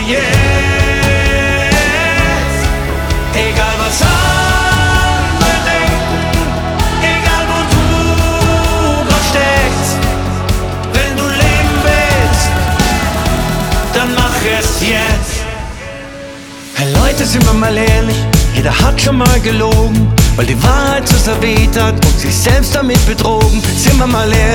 jetzt. Egal was andere denken, egal wo du grad steckst. Wenn du leben willst, dann mach es jetzt. Hey Leute, sind wir mal ehrlich, jeder hat schon mal gelogen, weil die Wahrheit zu sehr weht hat und sich selbst damit betrogen. Sind wir mal ehrlich.